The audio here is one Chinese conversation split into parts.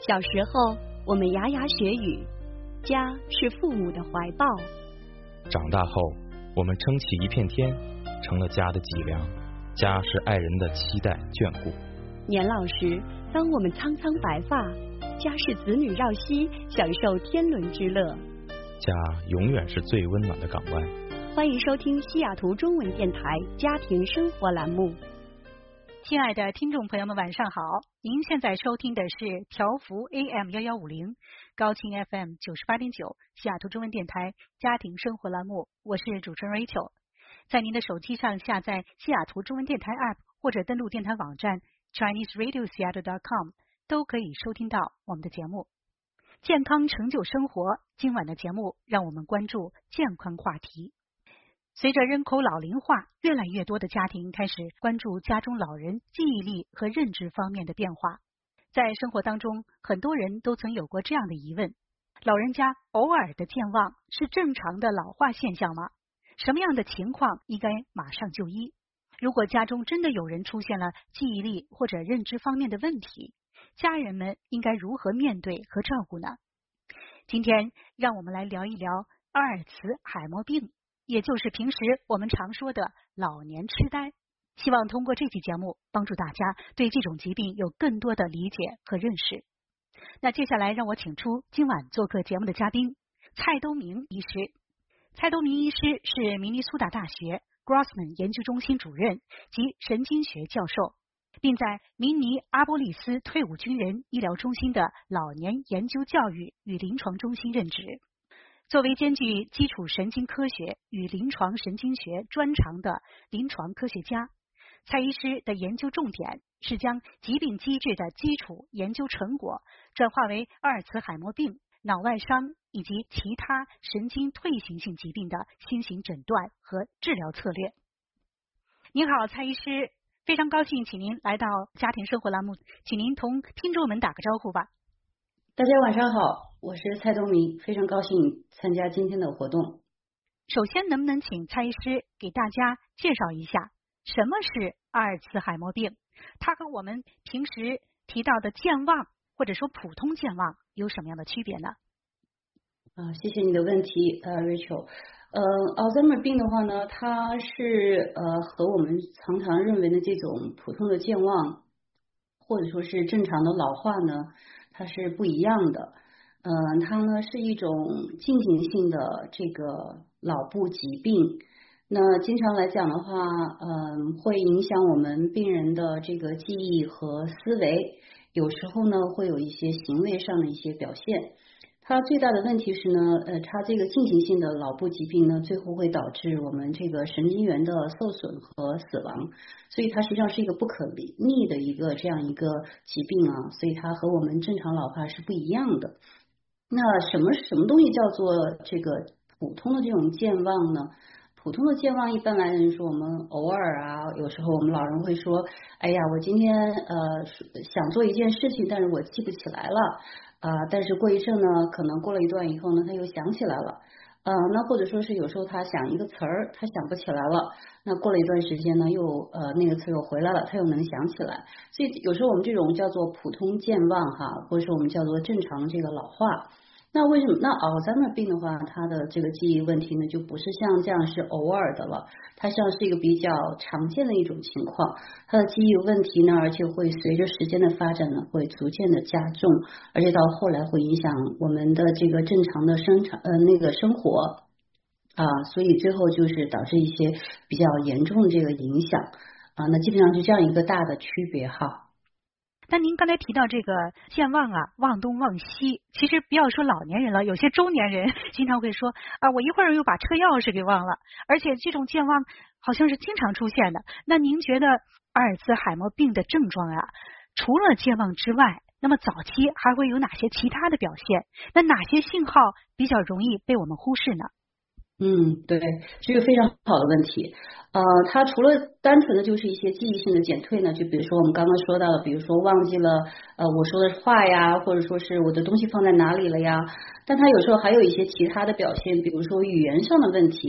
小时候，我们牙牙学语，家是父母的怀抱； 长大后，我们撑起一片天，成了家的脊梁。家是爱人的期待眷顾。 年老时，当我们苍苍白发，家是子女绕膝，享受天伦之乐。 家永远是最温暖的港湾。 欢迎收听西雅图中文电台家庭生活栏目。 亲爱的听众朋友们，晚上好！您现在收听的是调幅 AM1150，高清 FM 98.9，西雅图中文电台家庭生活栏目，我是主持人 Rachel。在您的手机上下载西雅图中文电台 App， 或者登录电台网站 ChineseRadioSeattle.com， 都可以收听到我们的节目。健康成就生活，今晚的节目让我们关注健康话题。随着人口老龄化，越来越多的家庭开始关注家中老人记忆力和认知方面的变化。在生活当中，很多人都曾有过这样的疑问：老人家偶尔的健忘是正常的老化现象吗？什么样的情况应该马上就医？如果家中真的有人出现了记忆力或者认知方面的问题，家人们应该如何面对和照顾呢？今天让我们来聊一聊阿尔茨海默病，也就是平时我们常说的老年痴呆。希望通过这期节目帮助大家对这种疾病有更多的理解和认识。那接下来让我请出今晚做客节目的嘉宾蔡东明医师。蔡东明医师是明尼苏达大学 Grossman 研究中心主任及神经学教授，并在明尼阿波利斯退伍军人医疗中心的老年研究教育与临床中心任职。作为兼具基础神经科学与临床神经学专长的临床科学家，蔡医师的研究重点是将疾病机制的基础研究成果转化为阿尔茨海默病、脑外伤以及其他神经退行性疾病的新型诊断和治疗策略。您好，蔡医师，非常高兴请您来到家庭生活栏目，请您同听众们打个招呼吧。 大家晚上好，我是蔡东明，非常高兴参加今天的活动。 首先，能不能请蔡医师给大家介绍一下什么是阿尔茨海默病？它和我们平时提到的健忘或者说普通健忘有什么样的区别呢？ 谢谢你的问题，Rachel。奥兹海默病的话呢，它是和我们常常认为的这种普通的健忘，或者说是正常的老化呢，它是不一样的。它呢是一种进行性的这个脑部疾病。那经常来讲的话，会影响我们病人的这个记忆和思维，有时候呢会有一些行为上的一些表现。它最大的问题是呢，它这个进行性的脑部疾病呢，最后会导致我们这个神经元的受损和死亡，所以它实际上是一个不可逆的一个这样一个疾病啊，所以它和我们正常老化是不一样的。那什么东西叫做这个普通的这种健忘呢？普通的健忘一般来说，我们偶尔啊，有时候我们老人会说，哎呀，我今天想做一件事情，但是我记不起来了。但是过一阵呢，可能过了一段以后呢，他又想起来了。那或者说是有时候他想一个词儿，他想不起来了，那过了一段时间呢，又那个词又回来了，他又能想起来。所以有时候我们这种叫做普通健忘哈，或者说我们叫做正常这个老化。那为什么？那奥兹海默病的话，它的这个记忆问题呢，就不是像这样是偶尔的了，它像是一个比较常见的一种情况。它的记忆问题呢，而且会随着时间的发展呢，会逐渐的加重，而且到后来会影响我们的这个正常的生活所以最后就是导致一些比较严重的这个影响那基本上是这样一个大的区别哈。 但您刚才提到这个健忘忘东忘西，其实不要说老年人了，有些中年人经常会说我一会儿又把车钥匙给忘了，而且这种健忘好像是经常出现的。那您觉得阿尔茨海默病的症状除了健忘之外，那么早期还会有哪些其他的表现？那哪些信号比较容易被我们忽视呢？ 对，这个非常好的问题。它除了单纯的就是一些记忆性的减退呢，就比如说我们刚刚说到的，比如说忘记了我说的话呀，或者说是我的东西放在哪里了呀，但它有时候还有一些其他的表现，比如说语言上的问题。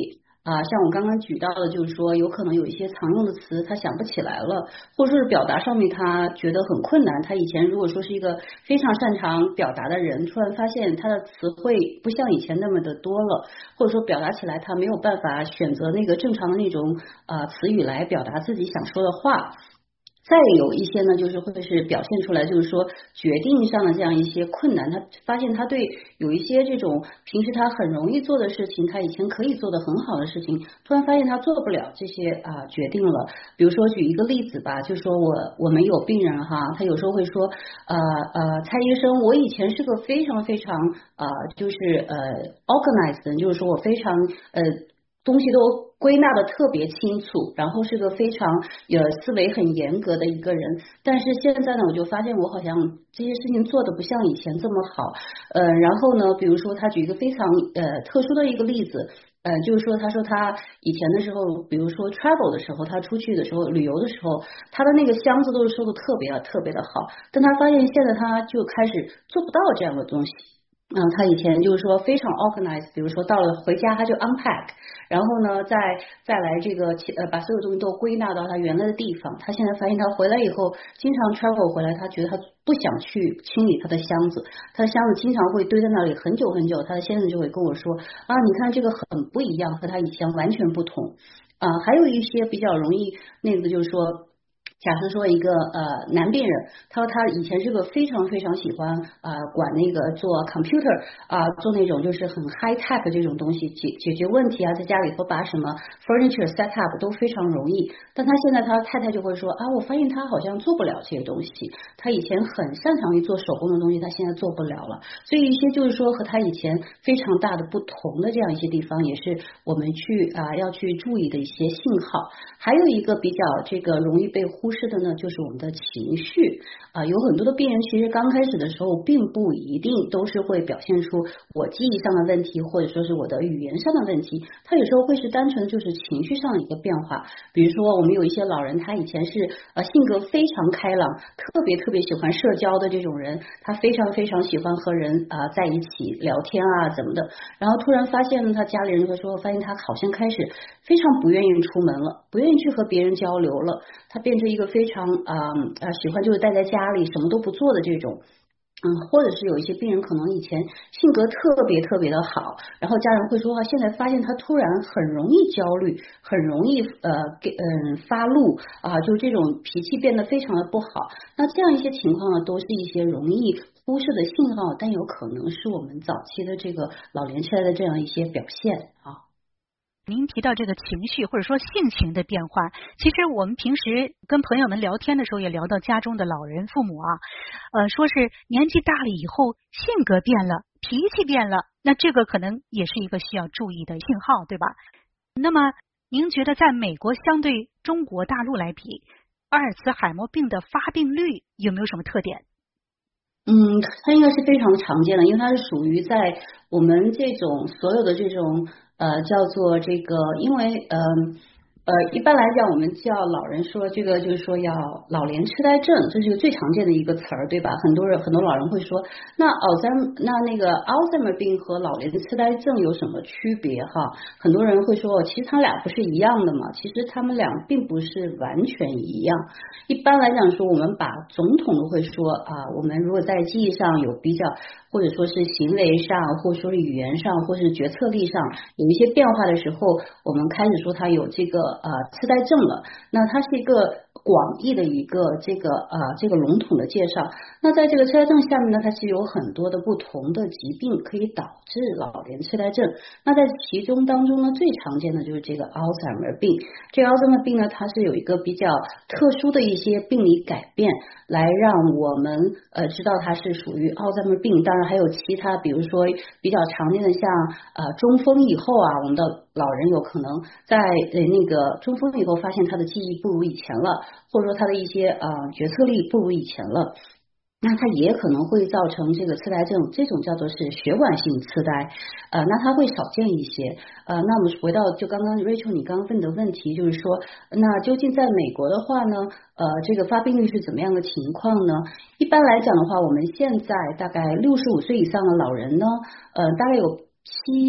像我刚刚举到的，就是说有可能有一些常用的词他想不起来了，或者说是表达上面他觉得很困难。他以前如果说是一个非常擅长表达的人，突然发现他的词汇不像以前那么的多了，或者说表达起来他没有办法选择那个正常的那种词语来表达自己想说的话。再有一些呢，就是会是表现出来，就是说决定上的这样一些困难，他发现他对有一些这种平时他很容易做的事情，他以前可以做的很好的事情，突然发现他做不了这些决定了。比如说举一个例子吧，就说我们有病人哈，他有时候会说蔡医生，我以前是个非常非常就是organized， 就是说我非常东西都归纳的特别清楚，然后是个非常思维很严格的一个人，但是现在呢，我就发现我好像这些事情做的不像以前这么好，然后呢，比如说他举一个非常特殊的一个例子。就是说，他说他以前的时候，比如说 travel 的时候，他出去的时候，旅游的时候，他的那个箱子都是收的特别特别的好，但他发现现在他就开始做不到这样的东西。他以前就是说非常 organized， 比如说到了回家他就 unpack， 然后呢再来这个把所有东西都归纳到他原来的地方。他现在发现他回来以后，经常 travel 回来，他觉得他不想去清理他的箱子，他的箱子经常会堆在那里很久很久。他的先生就会跟我说你看这个很不一样，和他以前完全不同。还有一些比较容易那个就是说。假设说一个男病人，他说他以前是个非常非常喜欢管那个做 computer 做那种就是很 high tech 这种东西解决问题在家里头把什么 furniture set up 都非常容易。但他现在他太太就会说我发现他好像做不了这些东西，他以前很擅长于做手工的东西，他现在做不了了。所以一些就是说和他以前非常大的不同的这样一些地方，也是我们去要去注意的一些信号。还有一个比较这个容易被忽视的呢，就是我们的情绪有很多的病人其实刚开始的时候并不一定都是会表现出我记忆上的问题，或者说是我的语言上的问题，他有时候会是单纯就是情绪上的一个变化。比如说我们有一些老人，他以前是性格非常开朗，特别特别喜欢社交的这种人，他非常非常喜欢和人在一起聊天怎么的，然后突然发现他家里人会说，发现他好像开始非常不愿意出门了，不愿意去和别人交流了，他变成一个非常喜欢就是待在家里什么都不做的这种。或者是有一些病人可能以前性格特别特别的好，然后家人会说现在发现他突然很容易焦虑，很容易发怒就这种脾气变得非常的不好。那这样一些情况呢，都是一些容易忽视的信号，但有可能是我们早期的这个老年痴呆的这样一些表现您提到这个情绪或者说性情的变化，其实我们平时跟朋友们聊天的时候也聊到家中的老人父母说是年纪大了以后性格变了，脾气变了，那这个可能也是一个需要注意的信号，对吧？那么您觉得在美国相对中国大陆来比，阿尔茨海默病的发病率有没有什么特点？ 它应该是非常常见的，因为它是属于在我们这种所有的这种叫做这个，因为一般来讲我们叫老人说这个就是说要老年痴呆症，这是个最常见的一个词儿，对吧？很多老人会说，那那个 Alzheimer 病和老年痴呆症有什么区别很多人会说其实他俩不是一样的嘛，其实他们俩并不是完全一样。一般来讲说，我们把总统都会说我们如果在记忆上有比较，或者说是行为上，或者说是语言上，或是决策力上有一些变化的时候，我们开始说他有这个痴呆症了。那它是一个广义的一个这个笼统的介绍。那在这个痴呆症下面呢，它是有很多的不同的疾病可以导致老年痴呆症。那在其中当中呢，最常见的就是这个 Alzheimer 病。这个 Alzheimer 病呢，它是有一个比较特殊的一些病理改变，来让我们知道它是属于 Alzheimer 病。当然还有其他，比如说比较常见的像中风以后我们的老人有可能在那个中风以后发现他的记忆不如以前了，或者说他的一些决策力不如以前了，那它也可能会造成这个痴呆症，这种叫做是血管性痴呆那它会少见一些那我们回到就刚刚 Rachel 你刚刚问的问题，就是说那究竟在美国的话呢这个发病率是怎么样的情况呢？一般来讲的话，我们现在大概65岁以上的老人呢大概有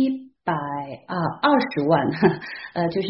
20万，就是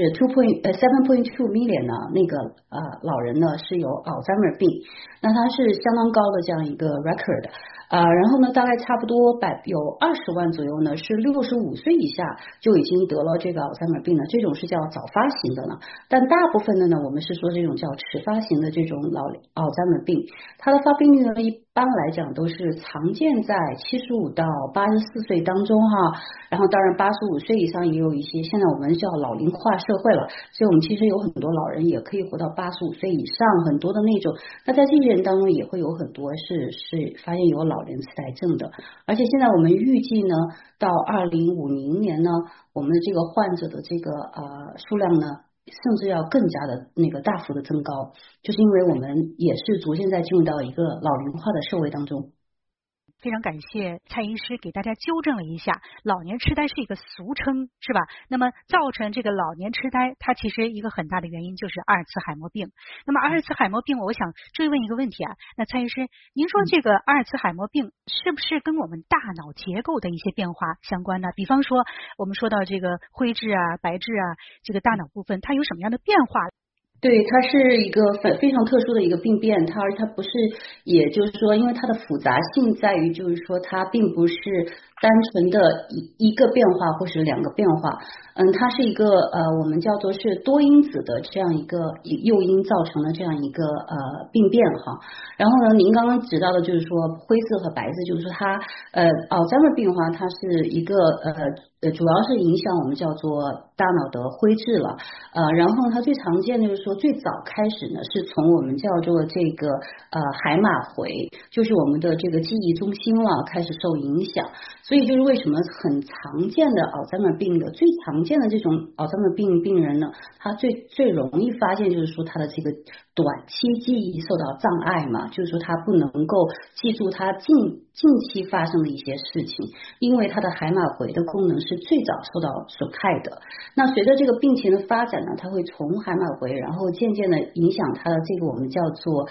7.2 million 呢，那个老人呢是有 Alzheimer 病，那它是相当高的这样一个 record。然后呢，大概差不多有20万左右呢，是65岁以下就已经得了这个 Alzheimer 病了，这种是叫早发型的呢。但大部分的呢，我们是说这种叫迟发型的这种Alzheimer 病，它的发病率呢，一般来讲都是常见在75到84岁当中哈。然后当然85岁以上也有一些，现在我们叫老龄化社会了，所以我们其实有很多老人也可以活到85岁以上，很多的那种。那在这些人当中也会有很多是发现有老年痴呆症的，而且现在我们预计呢，到2050年呢，我们的这个患者的这个数量呢，甚至要更加的那个大幅的增高，就是因为我们也是逐渐在进入到一个老龄化的社会当中。 非常感谢蔡医师给大家纠正了一下，老年痴呆是一个俗称，是吧？那么造成这个老年痴呆，它其实一个很大的原因就是阿尔茨海默病。那么阿尔茨海默病，我想追问一个问题啊，那蔡医师，您说这个阿尔茨海默病是不是跟我们大脑结构的一些变化相关呢？比方说我们说到这个灰质啊、白质啊，这个大脑部分它有什么样的变化？ 对，它是一个非常特殊的一个病变，它不是，也就是说，因为它的复杂性在于，就是说它并不是单纯的一个变化或是两个变化，它是一个我们叫做是多因子的这样一个诱因造成的这样一个病变哈。然后呢，您刚刚指到的就是说灰质和白质，就是说它Alzheimer 病的话，它是一个主要是影响我们叫做大脑的灰质了，然后它最常见的就是说最早开始呢是从我们叫做这个海马回，就是我们的这个记忆中心了开始受影响，所以就是为什么很常见的 Alzheimer 病的最常见的这种 Alzheimer 病人呢，他最容易发现就是说他的这个短期记忆受到障碍嘛，就是说他不能够记住他近期发生的一些事情，因为他的海马回的功能是最早受到损害的。那随着这个病情的发展呢，它会从海马回，然后渐渐的影响它的这个我们叫做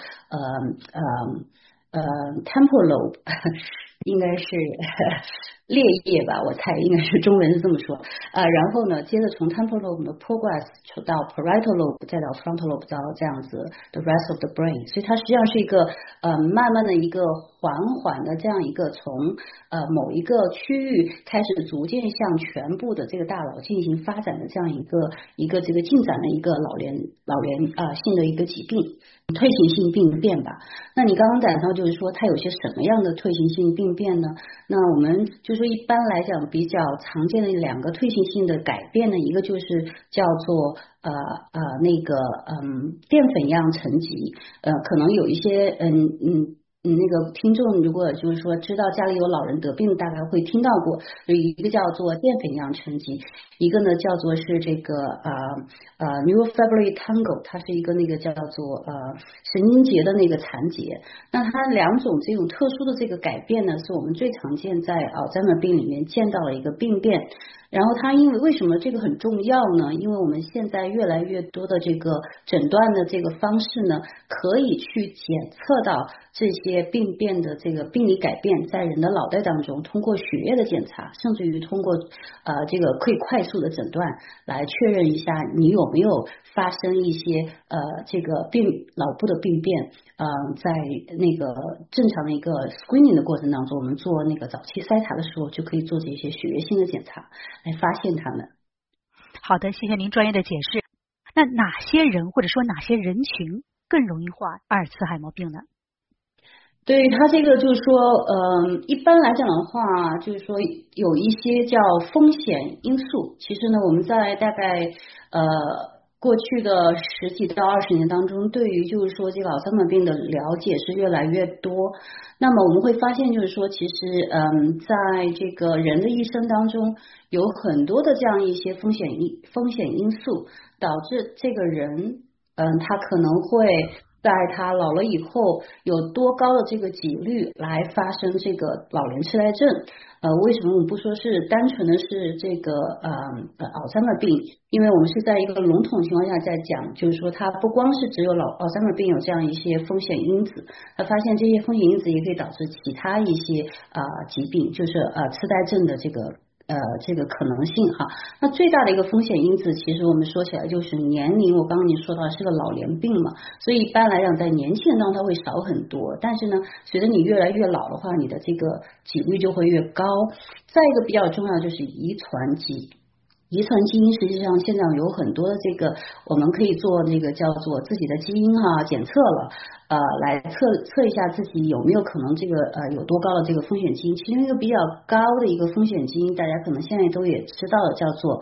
temporal lobe 应该是裂叶吧，我猜应该是中文是这么说然后呢，接着从 temporal lobe 的 progress 到 parietal lobe， 再到 frontal lobe， 到这样子 the rest of the brain， 所以它实际上是一个慢慢的一个缓缓的这样一个从某一个区域开始逐渐向全部的这个大脑进行发展的这样一个这个进展的一个老年性的一个疾病，退行性病变吧。那你刚刚讲到就是说它有些什么样的退行性病变呢？那我们就说一般来讲比较常见的两个退行性的改变呢，一个就是叫做那个淀粉样沉积，可能有一些那个听众如果就是说知道家里有老人得病，大概会听到过，有一个叫做淀粉样沉积，一个呢叫做是这个neurofibrillary tangle， 它是一个那个叫做神经节的那个残结。那它两种这种特殊的这个改变呢，是我们最常见在Alzheimer病里面见到了一个病变。然后它因为什么这个很重要呢？因为我们现在越来越多的这个诊断的这个方式呢，可以去检测到这些病变的这个病理改变在人的脑袋当中，通过血液的检查，甚至于通过这个可以快速的诊断来确认一下你有没有发生一些这个脑部的病变。在那个正常的一个 screening 的过程当中，我们做那个早期筛查的时候，就可以做这些血液性的检查来发现它们。 好的，谢谢您专业的解释。那哪些人或者说哪些人群更容易患阿尔茨海默病呢？ 对，它这个就是说一般来讲的话，就是说有一些叫风险因素，其实呢我们在大概过去的10几到20年当中，对于就是说这个Alzheimer病的了解是越来越多。那么我们会发现就是说其实在这个人的一生当中，有很多的这样一些风险因素，导致这个人他可能会在他老了以后有多高的这个几率来发生这个老年痴呆症。为什么我们不说是单纯的是这个Alzheimer病？因为我们是在一个笼统情况下在讲，就是说它不光是只有Alzheimer病有这样一些风险因子，他发现这些风险因子也可以导致其他一些疾病，就是痴呆症的这个这个可能性哈。那最大的一个风险因子，其实我们说起来就是年龄。我刚刚你说到是个老年病嘛，所以一般来讲在年轻人当中它会少很多，但是呢，随着你越来越老的话，你的这个几率就会越高。再一个比较重要就是遗传基因，实际上现在有很多的这个我们可以做那个叫做自己的基因检测了，来测一下自己有没有可能这个有多高的这个风险基因。其中一个比较高的一个风险基因，大家可能现在都也知道的，叫做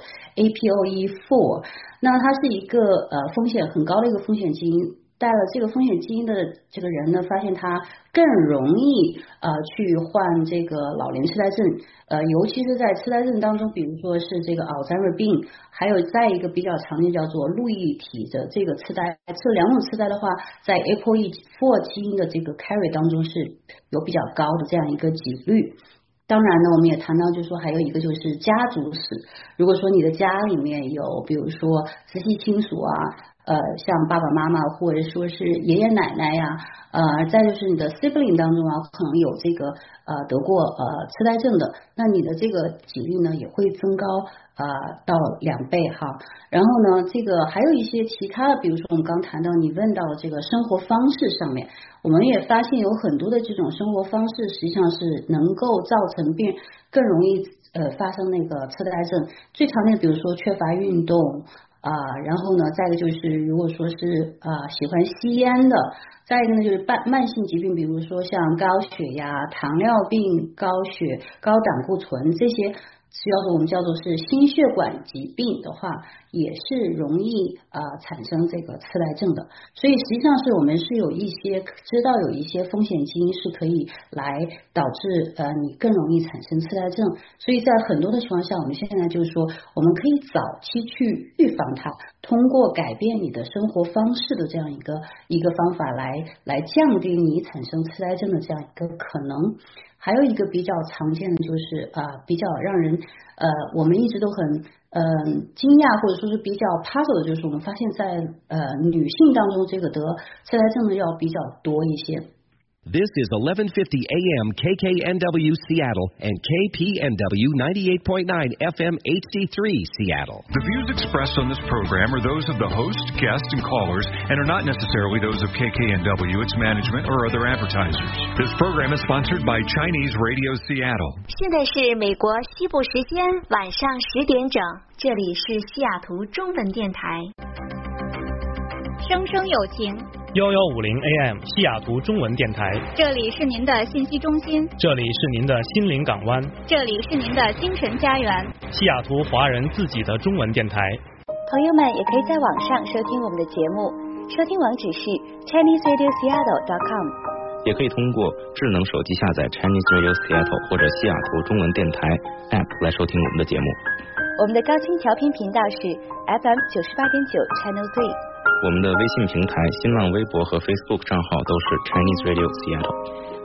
APOE4。那它是一个风险很高的一个风险基因。带了这个风险基因的这个人呢，发现他更容易去患这个老年痴呆症，尤其是在痴呆症当中，比如说是这个 Alzheimer 病，还有再一个比较常见叫做路易体的这个痴呆，这两种痴呆的话，在 APOE4 基因的这个 carry 当中是有比较高的这样一个几率。当然呢，我们也谈到就是说还有一个就是家族史，如果说你的家里面有比如说直系亲属像爸爸妈妈或者说是爷爷奶奶呀，再就是你的 sibling 当中可能有这个得过痴呆症的，那你的这个几率呢也会增高到2倍哈。然后呢，这个还有一些其他的，比如说我们刚谈到你问到的这个生活方式上面，我们也发现有很多的这种生活方式实际上是能够造成病人更容易发生那个痴呆症。最常见的比如说缺乏运动然后呢，再一个就是如果说是喜欢吸烟的，再一个呢就是慢性疾病，比如说像高血压、糖尿病、高胆固醇这些，我们叫做是心血管疾病的话，也是容易产生这个痴呆症的。所以实际上是我们是有一些知道有一些风险基因是可以来导致你更容易产生痴呆症。所以在很多的情况下，我们现在就是说我们可以早期去预防它，通过改变你的生活方式的这样一个方法来降低你产生痴呆症的这样一个可能。还有一个比较常见的就是比较让人我们一直都很惊讶或者说是比较 puzzle 的，就是我们发现在女性当中这个得痴呆症的要比较多一些。 This is 1150 AM KKNW Seattle and KPNW 98.9 FM HD3 Seattle. The views expressed on this program are those of the host, guests, and callers and are not necessarily those of KKNW, its management, or other advertisers. This program is sponsored by Chinese Radio Seattle. 现在是美国西部时间晚上10点整，这里是西雅图中文电台。 声声有情 1150 AM 西雅图中文电台， 这里是您的信息中心， 这里是您的心灵港湾， 这里是您的精神家园， 西雅图华人自己的中文电台。 朋友们也可以在网上收听我们的节目，收听网址是 ChineseRadioSeattle.com， 也可以通过智能手机下载 Chinese Radio Seattle 或者西雅图中文电台 App 来收听我们的节目。 我们的高清调频频道是 FM 98.9 Channel 3。 我们的微信平台、新浪微博和 Facebook 账号都是 Chinese Radio Seattle。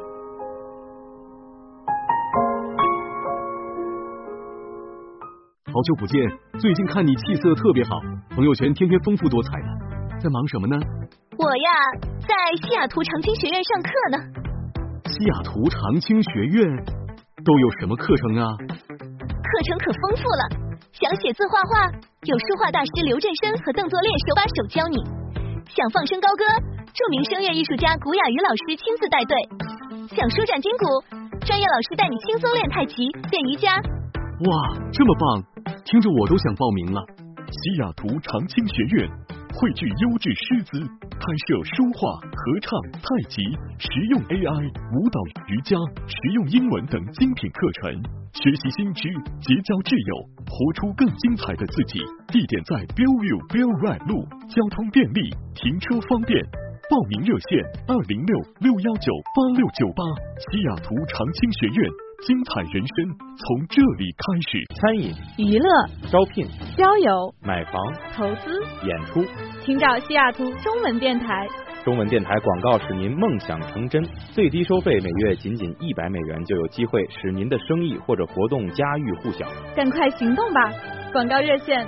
好久不见，最近看你气色特别好，朋友圈天天丰富多彩的，在忙什么呢？ 我呀，在西雅图长青学院上课呢。 西雅图长青学院都有什么课程啊？ 课程可丰富了。想写字画画，有书画大师刘振生和邓作烈手把手教你；想放声高歌，著名声乐艺术家古雅瑜老师亲自带队；想舒展筋骨，专业老师带你轻松练太极、练瑜伽。 哇，这么棒，听着我都想报名了。西雅图长青学院汇聚优质师资，开设书画、合唱、太极、实用 AI、舞蹈、瑜伽、实用英文等精品课程，学习新知，结交挚友，活出更精彩的自己。地点在 Bellevue Bell Ride 路，交通便利，停车方便。报名热线206-619-8698。西雅图长青学院，精彩人生从这里开始。 餐饮、 娱乐、 招聘、 交友、 买房、 投资、 演出， 请找西雅图中文电台。 中文电台广告使您梦想成真，最低收费每月仅100美元，就有机会使您的生意或者活动家喻户晓。 赶快行动吧！广告热线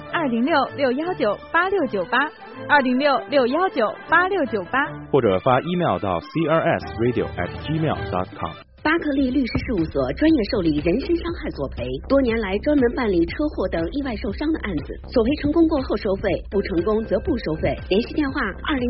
206-619-8698，206-619-8698， 或者发 email 到 crsradio@gmail.com。 把巴克利律师事务所专业受理人身伤害索赔，多年来专门办理车祸等意外受伤的案子，索赔成功过后收费，不成功则不收费。联系电话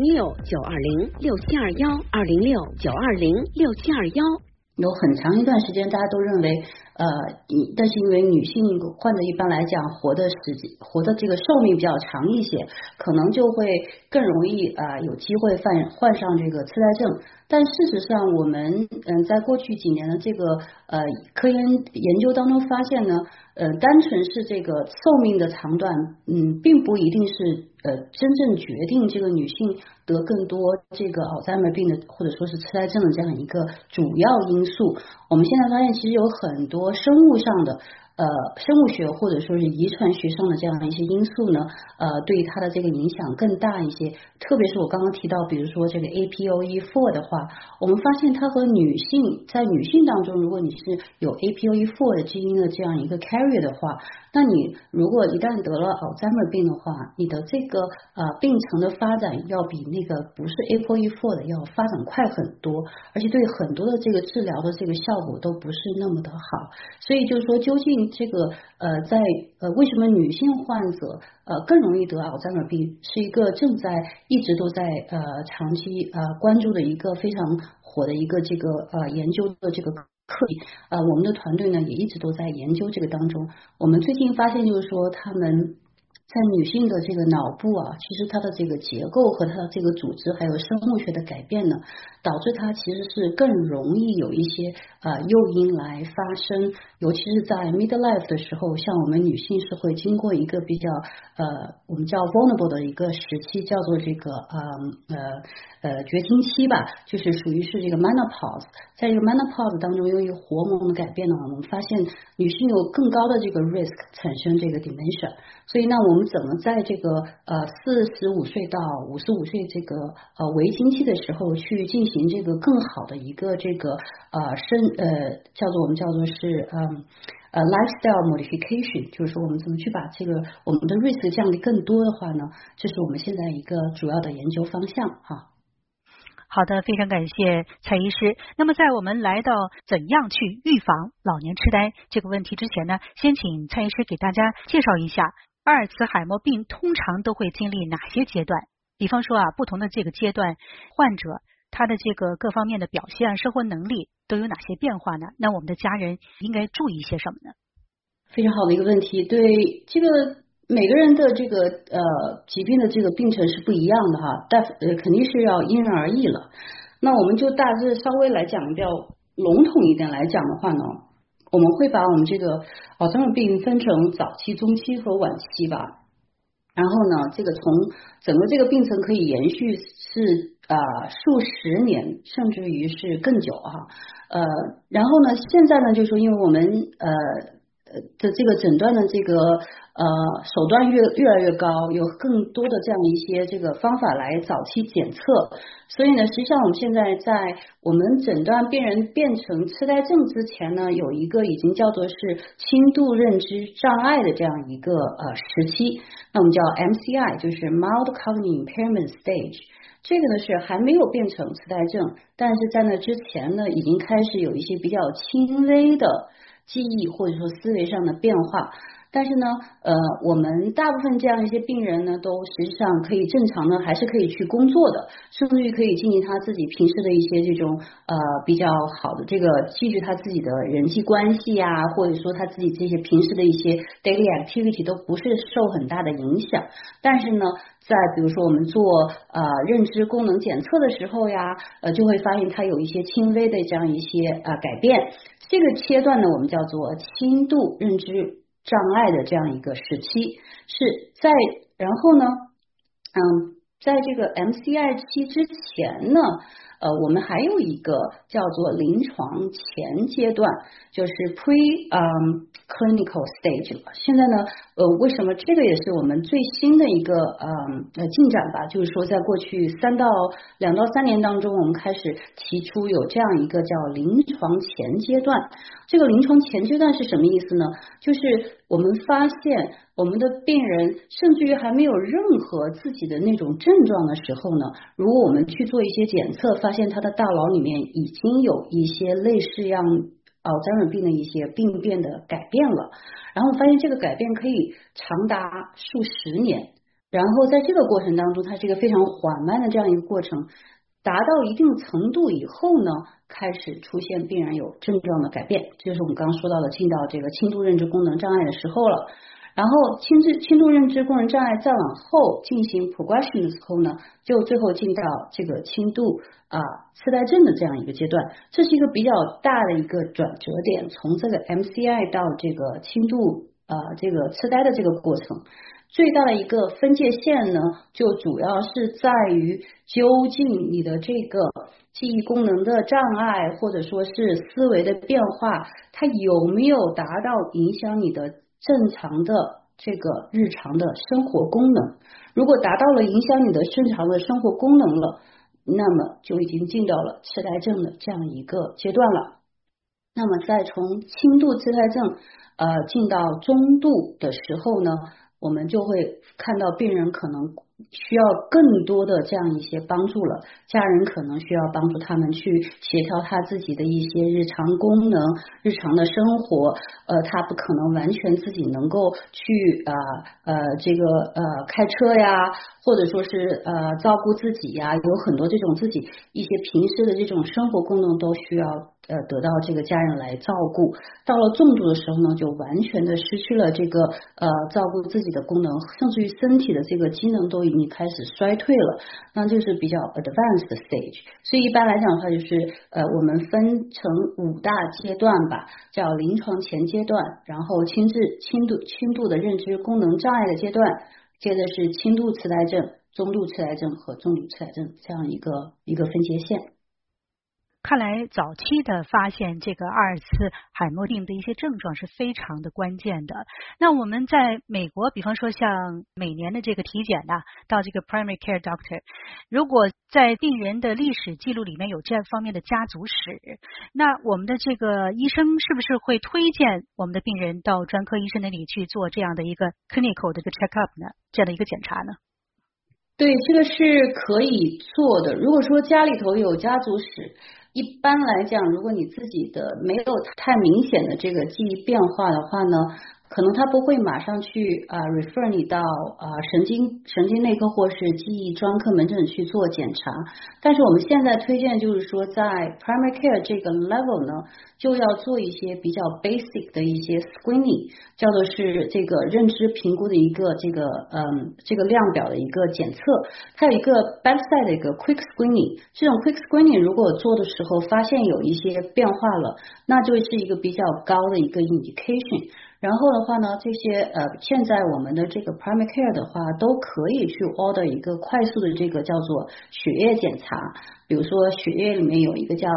206-920-6721，206-920-6721。 有很长一段时间，大家都认为，但是因为女性患者一般来讲活的这个寿命比较长一些，可能就会更容易有机会患上这个痴呆症。但事实上，我们在过去几年的这个科研研究当中发现呢，单纯是这个寿命的长短，并不一定是真正决定这个女性得更多这个阿尔兹海默病的或者说是痴呆症的这样一个主要因素。我们现在发现，其实有很多生物上的生物学或者说是遗传学上的这样一些因素呢，对它的这个影响更大一些。特别是我刚刚提到，比如说这个 APOE4 的话，我们发现它和在女性当中，如果你是有 APOE4 的基因的这样一个 carrier 的话，那你如果一旦得了阿尔兹海默病的话，你的这个病程的发展要比那个不是 APOE4 的要发展快很多，而且对很多的这个治疗的这个效果都不是那么的好。所以就是说，究竟这个为什么女性患者更容易得阿尔兹海默病，是一个正在一直都在长期关注的一个非常火的一个这个研究的这个课题。我们的团队呢也一直都在研究这个当中。我们最近发现就是说，他们在女性的这个脑部其实它的这个结构和它的这个组织还有生物学的改变呢，导致它其实是更容易有一些诱因来发生，尤其是在 midlife 的时候，像我们女性是会经过一个比较我们叫 vulnerable 的一个时期，叫做这个绝经期吧，就是属于是这个 menopause。在这个 menopause 当中，由于荷尔蒙的改变呢，我们发现女性有更高的这个 risk 产生这个 dementia。所以呢，我们怎么在这个45岁到55岁这个为经期的时候去进行这个更好的一个这个我们叫做是lifestyle modification， 就是说我们怎么去把这个我们的 risk 降低更多的话呢，这是我们现在一个主要的研究方向哈。 好的，非常感谢蔡医师。那么在我们来到怎样去预防老年痴呆这个问题之前呢，先请蔡医师给大家介绍一下阿尔茨海默病通常都会经历哪些阶段，比方说不同的这个阶段患者他的这个各方面的表现生活能力都有哪些变化呢？那我们的家人应该注意些什么呢？ 非常好的一个问题。对，这个每个人的这个疾病的这个病程是不一样的哈，但肯定是要因人而异了。那我们就大致稍微来讲，比较笼统一点来讲的话呢，我们会把我们这个阿尔兹海默病分成早期、中期和晚期吧。然后呢，这个从整个这个病程可以延续是数十年，甚至于是更久哈。然后呢，现在呢，就是说，因为我们的这个诊断的这个手段越来越高，有更多的这样一些这个方法来早期检测，所以呢，实际上我们现在在我们诊断病人变成痴呆症之前呢，有一个已经叫做是轻度认知障碍的这样一个时期，那我们叫 MCI， 就是 Mild Cognitive Impairment Stage。这个呢是还没有变成痴呆症，但是在那之前呢，已经开始有一些比较轻微的记忆或者说思维上的变化。但是呢，我们大部分这样一些病人呢，都实际上可以正常的，还是可以去工作的，甚至于可以进行他自己平时的一些这种比较好的这个继续他自己的人际关系呀，或者说他自己这些平时的一些 daily activity 都不是受很大的影响。但是呢，在比如说我们做认知功能检测的时候呀，就会发现他有一些轻微的这样一些改变。这个阶段呢，我们叫做轻度认知障碍的这样一个时期，是在然后呢，在这个 MCI 期之前呢，我们还有一个叫做临床前阶段，就是 pre-clinical stage 了。现在呢，为什么这个也是我们最新的一个进展吧？就是说，在过去2到3年当中，我们开始提出有这样一个叫临床前阶段。这个临床前阶段是什么意思呢？就是我们发现我们的病人甚至于还没有任何自己的那种症状的时候呢，如果我们去做一些检测，发现他的大脑里面已经有一些类似样Alzheimer 病的一些病变的改变了，然后发现这个改变可以长达数十年，然后在这个过程当中，它是一个非常缓慢的这样一个过程，达到一定程度以后呢，开始出现病人有症状的改变，这就是我们刚刚说到的进到这个轻度认知功能障碍的时候了。然后轻度认知功能障碍再往后进行 progression 的时候呢，就最后进到这个轻度痴呆症的这样一个阶段，这是一个比较大的一个转折点，从这个 MCI 到这个轻度这个痴呆的这个过程。最大的一个分界线呢，就主要是在于究竟你的这个记忆功能的障碍，或者说是思维的变化，它有没有达到影响你的正常的这个日常的生活功能。如果达到了影响你的正常的生活功能了，那么就已经进到了痴呆症的这样一个阶段了。那么再从轻度痴呆症进到中度的时候呢，我们就会看到病人可能需要更多的这样一些帮助了，家人可能需要帮助他们去协调他自己的一些日常功能、日常的生活，他不可能完全自己能够去这个开车呀，或者说是照顾自己呀，有很多这种自己一些平时的这种生活功能都需要得到这个家人来照顾。到了重度的时候呢，就完全的失去了这个照顾自己的功能，甚至于身体的这个机能都已经开始衰退了，那就是比较 advanced stage。所以一般来讲的话，就是我们分成5大阶段吧，叫临床前阶段，然后轻度的认知功能障碍的阶段，接着是轻度痴呆症、中度痴呆症和重度痴呆症这样一个分界线。 看来早期的发现这个阿尔茨海默病的一些症状是非常的关键的。那我们在美国，比方说像每年的这个体检到这个 primary care doctor， 如果在病人的历史记录里面有这方面的家族史，那我们的这个医生是不是会推荐我们的病人到专科医生那里去做这样的一个 clinical 的一个 check up 呢？这样的一个检查呢？ 对，这个是可以做的。如果说家里头有家族史，一般来讲，如果你自己的没有太明显的这个记忆变化的话呢，可能他不会马上去refer 你到神经内科或是记忆专科门诊去做检查。但是我们现在推荐就是说，在 primary care 这个 level 呢，就要做一些比较 basic 的一些 screening， 叫做是这个认知评估的一个这个量表的一个检测。它有一个 bedside 的一个 quick screening， 这种 quick screening 如果做的时候发现有一些变化了，那就是一个比较高的一个 indication。然后的话呢，这些现在我们的这个 primary care 的话，都可以去 order 一个快速的这个叫做血液检查，比如说血液里面有一个叫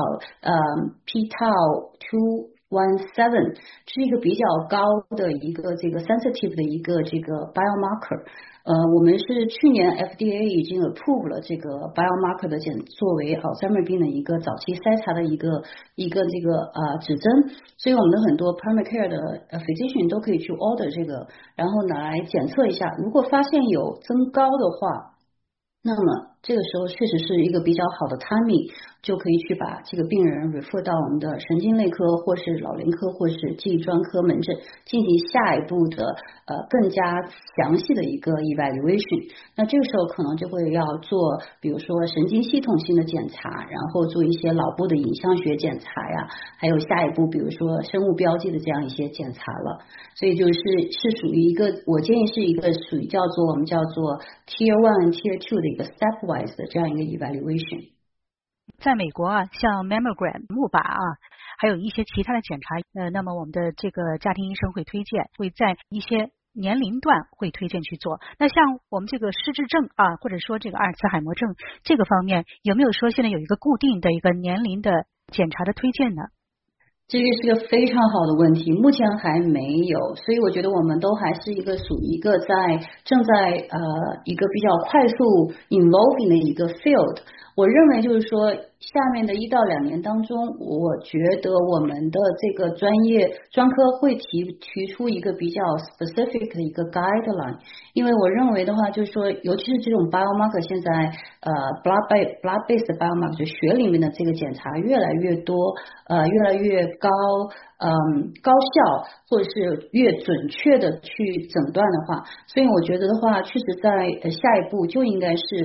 p-tau217，是一个比较高的一个这个 sensitive 的一个这个 biomarker。我们是去年 FDA 已经 approve 了这个 biomarker 的作为 Alzheimer 病的一个早期筛查的一个这个指针，所以我们的很多 primary care 的physician 都可以去 order 这个，然后拿来检测一下，如果发现有增高的话，那么这个时候确实是一个比较好的 timing， 就可以去把这个病人 refer 到我们的神经内科或是老龄科或是记忆专科门诊进行下一步的更加详细的一个 evaluation。 那这个时候可能就会要做比如说神经系统性的检查，然后做一些脑部的影像学检查呀，还有下一步比如说生物标记的这样一些检查了。所以是属于一个，我建议是一个属于我们叫做 Tier 1 Tier 2的一个 stepwise 的这样一个 evaluation。 在美国像 mammogram 钼靶还有一些其他的检查，那么我们的这个家庭医生会推荐，会在一些年龄段会推荐去做。那像我们这个失智症或者说这个阿尔茨海默症这个方面，有没有说现在有一个固定的一个年龄的检查的推荐呢？ 这个是个非常好的问题，目前还没有，所以我觉得我们都还是属于一个正在一个比较快速 involving 的一个 field。 我认为就是说，下面的1到2年当中，我觉得我们的这个专科会提出一个比较 specific 的一个 guideline， 因为我认为的话，就是说，尤其是这种 biomarker 现在blood based biomarker 就血里面的这个检查越来越多，越来越高效，或者是越准确的去诊断的话，所以我觉得的话，确实在下一步就应该是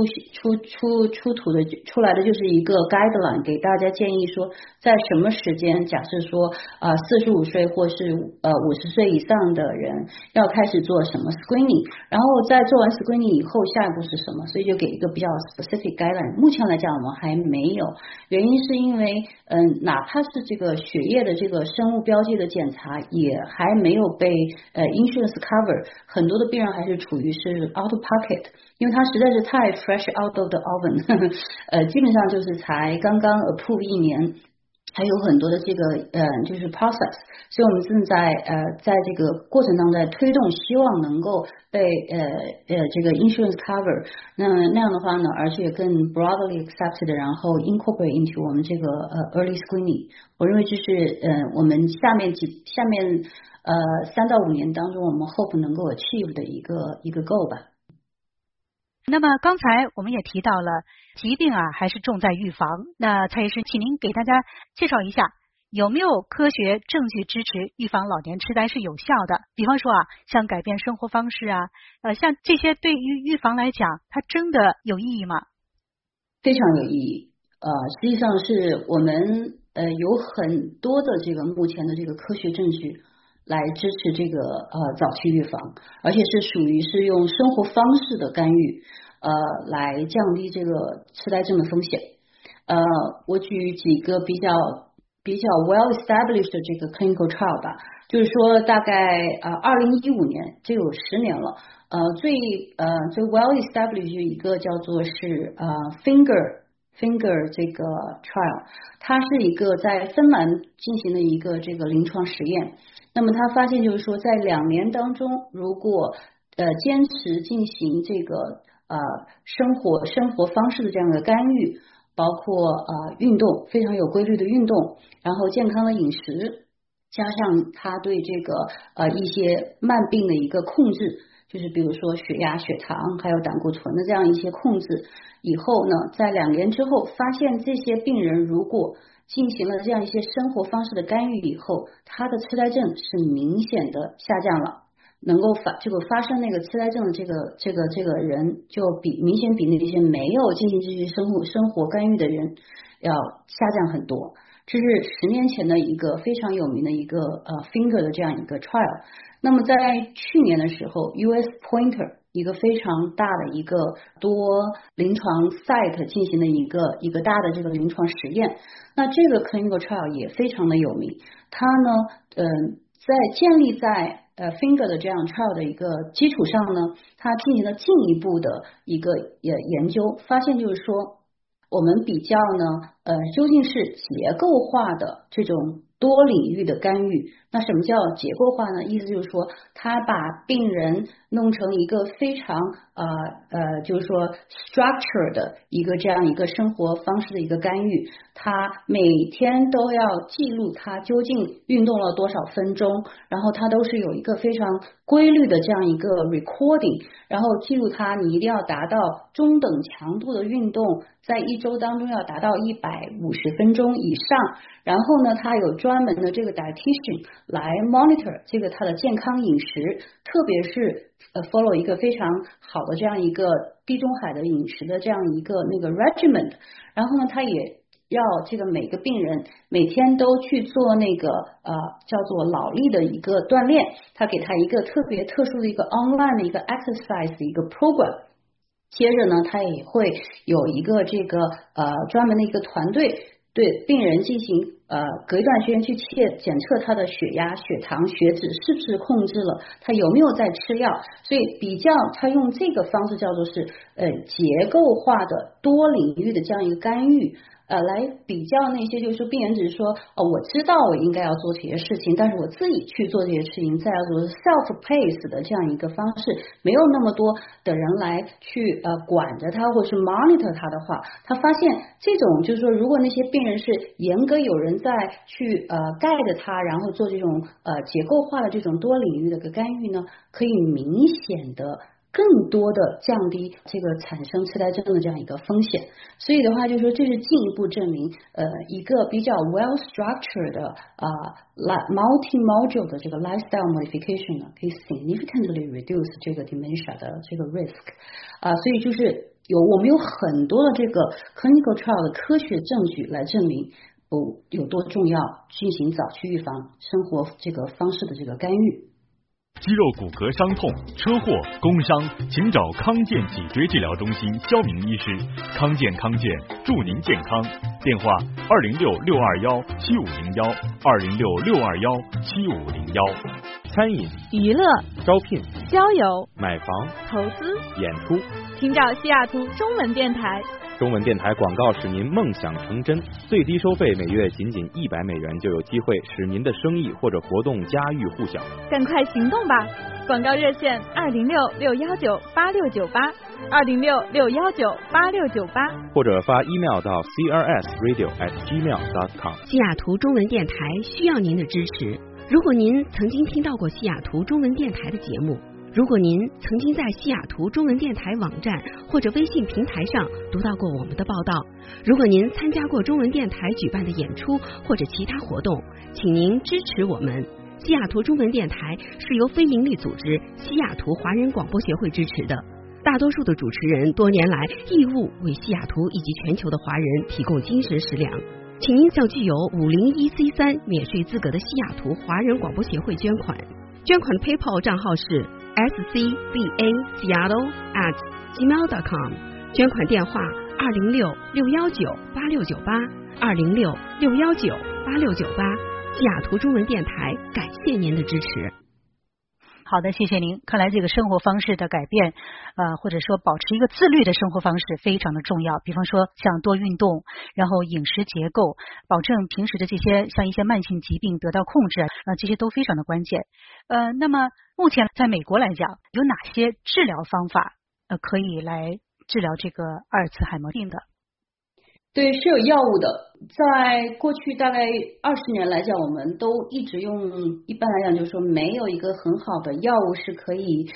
出来的就是一个 guideline， 给大家建议说，在什么时间，假设说45岁或是50岁以上的人要开始做什么 screening， 然后在做完 screening 以后，下一步是什么，所以就给一个比较 specific guideline。目前来讲，我们还没有，原因是因为哪怕是这个血液的这个生物标记的检查也还没有被insurance cover， 很多的病人还是处于是 out of pocket， 因为它实在是太 fresh out of the oven， 基本上就是才刚刚 approve 1年。还有很多的这个就是 process， 所以我们正在在这个过程当中在推动，希望能够被这个 insurance cover， 那样的话呢，而且更 broadly accepted， 然后 incorporate into 我们这个early screening。我认为这是我们下面3到5年当中我们 hope 能够 achieve 的一个 goal 吧。 那么刚才我们也提到了疾病还是重在预防，那蔡医师，请您给大家介绍一下有没有科学证据支持预防老年痴呆是有效的，比方说像改变生活方式像这些对于预防来讲它真的有意义吗？ 非常有意义，实际上是我们有很多的这个目前的这个科学证据来支持这个早期预防，而且是属于是用生活方式的干预来降低这个痴呆症的风险。我举几个比较 well established 的这个 clinical trial 吧，就是说大概2015年就有10年了，最 well established 一个叫做是finger 这个 trial， 它是一个在芬兰进行的一个这个临床实验。那么他发现就是说，在2年当中，如果坚持进行这个生活方式的这样的干预，包括运动，非常有规律的运动，然后健康的饮食，加上他对这个一些慢病的一个控制，就是比如说血压、血糖还有胆固醇的这样一些控制，以后呢，在2年之后发现这些病人如果进行了这样一些生活方式的干预以后，他的痴呆症是明显的下降了，能够发生那个痴呆症的这个人就明显比那些没有进行这些生活干预的人要下降很多。这是10年前的一个非常有名的一个finger 的这样一个 trial。那么在去年的时候 US Pointer 一个非常大的一个多临床 site 进行的一个大的这个临床实验，那这个 clinical trial 也非常的有名。它呢在建立在finger 的这样 trial 的一个基础上呢，它进行了进一步的一个研究，发现就是说我们比较呢究竟是结构化的这种多领域的干预。那什么叫结构化呢？意思就是说他把病人弄成一个非常就是说 structure 的一个这样一个生活方式的一个干预，他每天都要记录他究竟运动了多少分钟，然后他都是有一个非常规律的这样一个 recording， 然后记录他你一定要达到中等强度的运动，在1周当中要达到150分钟以上，然后呢他有专门的这个 dietitian 来 monitor 这个他的健康饮食，特别是follow 一个非常好的这样一个地中海的饮食的这样一个那个 regimen， 然后呢他也要这个每个病人每天都去做那个叫做脑力的一个锻炼，他给他一个特别特殊的一个 online 的一个 exercise 的一个 program， 接着呢他也会有一个这个专门的一个团队对病人进行隔一段时间去检测他的血压、血糖、血脂是不是控制了，他有没有在吃药，所以比较他用这个方式叫做是结构化的多领域的这样一个干预来比较那些就是说病人只是说我知道我应该要做这些事情，但是我自己去做这些事情，再要做 self-pace 的这样一个方式，没有那么多的人来去管着他或者是 monitor 他的话，他发现这种就是说如果那些病人是严格有人在去盖着他，然后做这种结构化的这种多领域的个干预呢，可以明显的更多的降低这个产生痴呆症的这样一个风险。所以的话就是说这是进一步证明一个比较 well structured 的multi-module 的这个 lifestyle modification 呢，可以 significantly reduce 这个 dementia 的这个 risk 所以就是我们有很多的这个 clinical trial 的科学证据来证明有多重要进行早期预防生活这个方式的这个干预。 肌肉骨骼伤痛、车祸、工伤，请找康健脊椎治疗中心肖明医师。康健祝您健康。电话206-221-7501，206-621-7501。 餐饮、 娱乐、 招聘、 交友、 买房、 投资、 演出， 请找西雅图中文电台。 中文电台广告使您梦想成真，最低收费每月仅仅100美元，就有机会使您的生意或者活动家喻户晓。 赶快行动吧！广告热线206-619-8698，206-619-8698， 或者发 email 到 crsradio@gmail.com。 西雅图中文电台需要您的支持。如果您曾经听到过西雅图中文电台的节目，如果您曾经在西雅图中文电台网站或者微信平台上读到过我们的报道，如果您参加过中文电台举办的演出或者其他活动，请您支持我们。西雅图中文电台是由非营利组织西雅图华人广播协会支持的，大多数的主持人多年来义务为西雅图以及全球的华人提供精神食粮。请您向具有501C3免税资格的西雅图华人广播协会捐款，捐款的 PayPal 账号是scbaseattle@gmail.com， 捐款电话206-619-8698，206-619-8698。西雅图中文电台感谢您的支持。 好的，谢谢您。看来这个生活方式的改变或者说保持一个自律的生活方式非常的重要，比方说像多运动，然后饮食结构，保证平时的这些像一些慢性疾病得到控制这些都非常的关键。那么目前在美国来讲，有哪些治疗方法可以来治疗这个阿尔茨海默病的？ 对，是有药物的。在过去大概20年来讲，我们都一直用，一般来讲就是说没有一个很好的药物是可以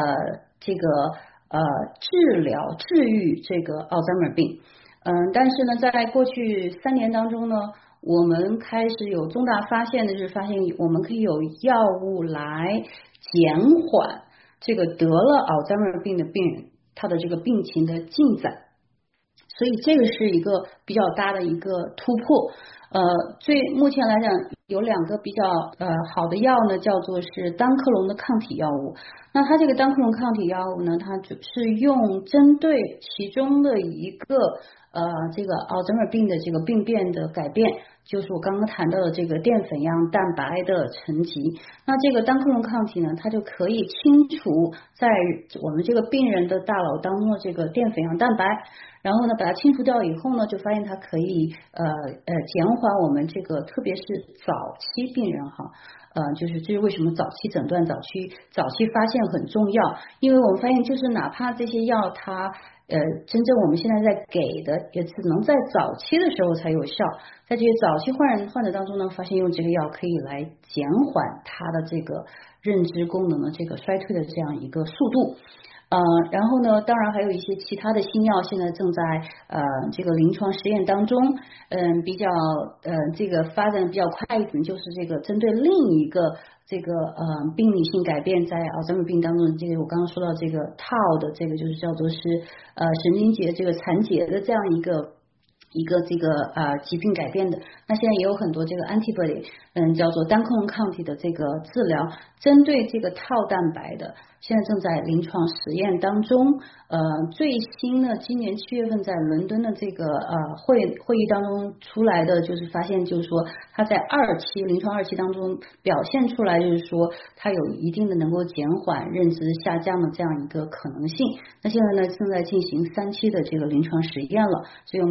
治愈这个奥兹海默病。但是呢，在过去3年当中呢，我们开始有重大发现的是发现我们可以有药物来减缓这个得了奥兹海默病的病人他的这个病情的进展。所以这个是一个比较大的一个突破。目前来讲有2个比较好的药呢，叫做是单克隆的抗体药物。那它这个单克隆抗体药物呢，它是用针对其中的一个这个奥兹海默病的这个病变的改变，就是我刚刚谈到的这个淀粉样蛋白的沉积。那这个单克隆抗体呢，它就可以清除在我们这个病人的大脑当中的这个淀粉样蛋白，然后呢把它清除掉以后呢，就发现它可以减缓我们这个特别是早期病人就是这是为什么早期诊断早期发现很重要，因为我们发现就是哪怕这些药它真正我们现在在给的也只能在早期的时候才有效，在这些早期患者当中呢，发现用这个药可以来减缓他的这个认知功能的这个衰退的这样一个速度。然后呢，当然还有一些其他的新药现在正在这个临床实验当中，比较这个发展比较快一点，就是这个针对另一个这个病理性改变在奥兹海默病当中，这个我刚刚说到这个 tau 的这个就是叫做是神经节这个残结的这样一个这个疾病改变的。那现在也有很多这个 antibody 叫做单克隆抗体的这个治疗，针对这个 tau 蛋白的，现在正在临床实验当中。最新呢，今年7月份在伦敦的这个会议当中出来的，就是发现就是说它在临床2期当中表现出来，就是说它有一定的能够减缓认知下降的这样一个可能性。那现在呢正在进行3期的这个临床实验了，所以我们也很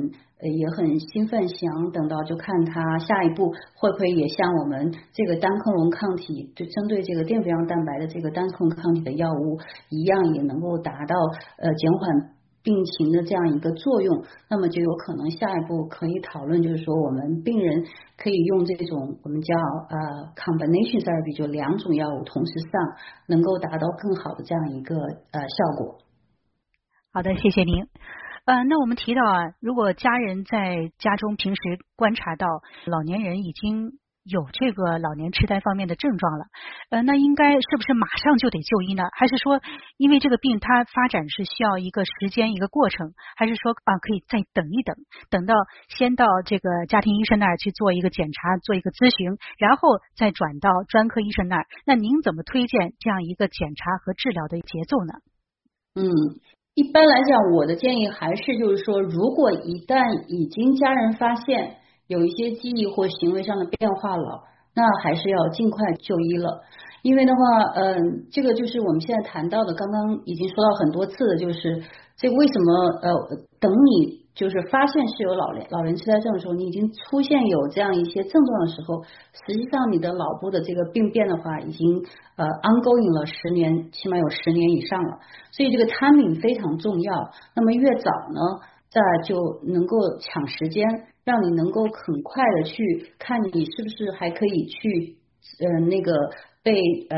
也很兴奋，想等到就看它下一步会不会也像我们这个单克隆抗体，就针对这个淀粉样蛋白的这个单克隆抗体的药物一样，也能够达到减缓病情的这样一个作用。那么就有可能下一步可以讨论，就是说我们病人可以用这种我们叫combination therapy， 就2种药物同时上，能够达到更好的这样一个效果。 好的，谢谢您。那我们提到啊，如果家人在家中平时观察到老年人已经有这个老年痴呆方面的症状了，那应该是不是马上就得就医呢？还是说因为这个病它发展是需要一个时间一个过程，还是说可以再等一等，等到先到这个家庭医生那儿去做一个检查，做一个咨询，然后再转到专科医生那儿？那您怎么推荐这样一个检查和治疗的节奏呢？ 一般来讲，我的建议还是就是说，如果一旦已经家人发现有一些记忆或行为上的变化了，那还是要尽快就医了。因为的话，这个就是我们现在谈到的，刚刚已经说到很多次的，就是这个为什么等你就是发现是有老人痴呆症的时候，你已经出现有这样一些症状的时候，实际上你的脑部的这个病变的话，已经ongoing 了10年，起码有10年以上了。所以这个 timing 非常重要。那么越早呢，就能够抢时间，让你能够很快的去看你是不是还可以去那个被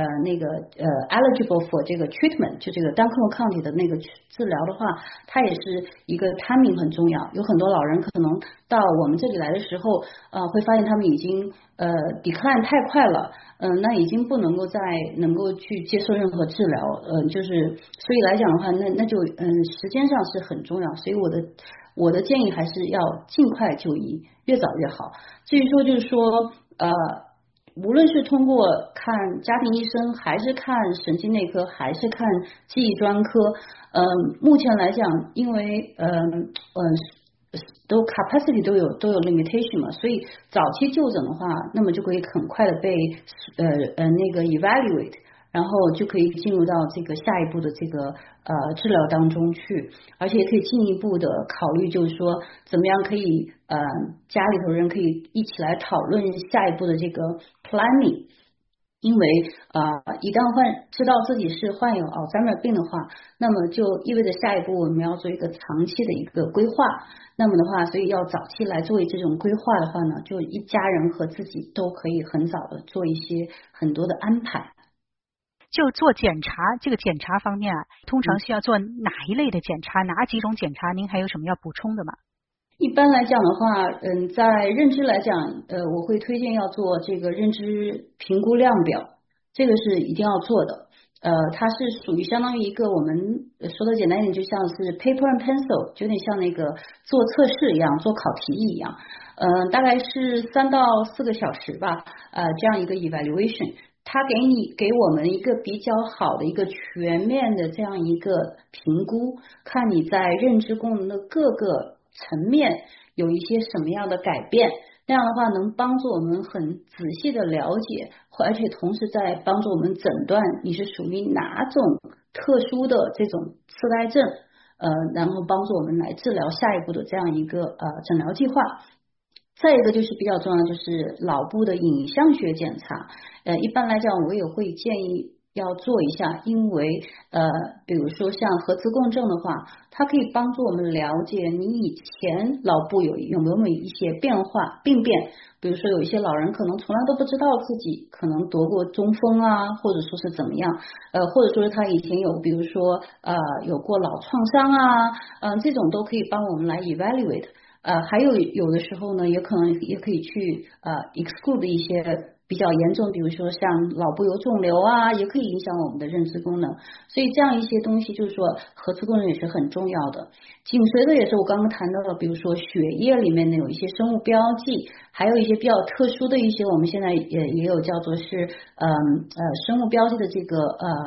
eligible for 这个 treatment， 就这个单克隆抗体的那个治疗的话，它也是一个 timing 很重要。有很多老人可能到我们这里来的时候，会发现他们已经decline 太快了，那已经不能够再能够去接受任何治疗，就是所以来讲的话，那就时间上是很重要。所以我的建议还是要尽快就医，越早越好。至于说就是说无论是通过看家庭医生，还是看神经内科，还是看记忆专科，目前来讲，因为都 capacity 都有 limitation 嘛，所以早期就诊的话，那么就可以很快的被那个 evaluate， 然后就可以进入到这个下一步的这个治疗当中去，而且也可以进一步的考虑，就是说怎么样可以家里头人可以一起来讨论下一步的这个 planning。因为一旦知道自己是患有 Alzheimer 病的话，那么就意味着下一步我们要做一个长期的一个规划。那么的话，所以要早期来做这种规划的话呢，就一家人和自己都可以很早的做一些很多的安排。 就做检查，这个检查方面通常需要做哪一类的检查，哪几种检查？您还有什么要补充的吗？ 一般来讲的话，在认知来讲，我会推荐要做这个认知评估量表，这个是一定要做的。它是属于相当于一个我们说的简单一点，就像是 paper and pencil， 就有点像那个做测试一样，做考题一样。大概是3到4个小时吧，这样一个 evaluation， 它给我们一个比较好的一个全面的这样一个评估，看你在认知功能的各个层面有一些什么样的改变，那样的话能帮助我们很仔细的了解，而且同时在帮助我们诊断你是属于哪种特殊的这种痴呆症，然后帮助我们来治疗下一步的这样一个诊疗计划。再一个就是比较重要，就是脑部的影像学检查，一般来讲我也会建议要做一下，因为比如说像核磁共振的话，它可以帮助我们了解你以前脑部有没有一些病变，比如说有一些老人可能从来都不知道自己可能得过中风啊，或者说是怎么样，或者说是他以前有比如说有过脑创伤啊，这种都可以帮我们来 evaluate。还有的时候呢，也可以去exclude 一些比较严重，比如说像脑部有肿瘤啊，也可以影响我们的认知功能。所以这样一些东西，就是说核磁共振也是很重要的。紧随着也是我刚刚谈到的，比如说血液里面呢有一些生物标记，还有一些比较特殊的一些，我们现在也有叫做是生物标记的这个